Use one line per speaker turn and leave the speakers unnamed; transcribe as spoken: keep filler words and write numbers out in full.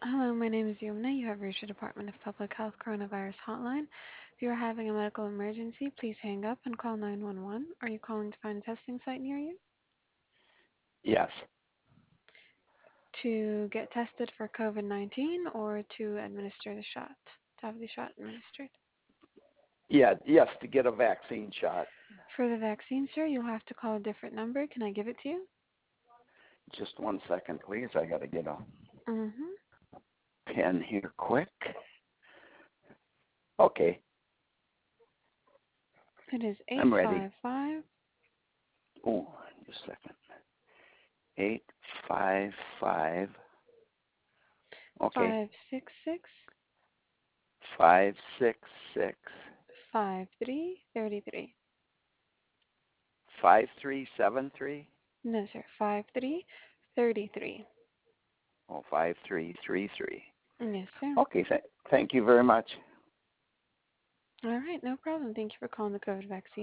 Hello, my name is Yumna. You have reached the Department of Public Health Coronavirus Hotline. If you are having a medical emergency, please hang up and call nine one one. Are you calling to find a testing site near you?
Yes.
To get tested for COVID nineteen or to administer the shot? To have the shot administered?
Yeah, yes, to get a vaccine shot.
For the vaccine, sir, you'll have to call a different number. Can I give it to you?
Just one second, please. I got to get a
Mm-hmm.
pen here quick. Okay,
It is
I'm ready.
eight five five,
Oh, just a second. Eight five five. Okay,
five six six,
five six six
five three three three.
five three seven three.
No, sir, five three three three.
Oh, five three three three.
Yes, sir.
Okay, th- thank you very much.
All right, no problem. Thank you for calling the COVID vaccine.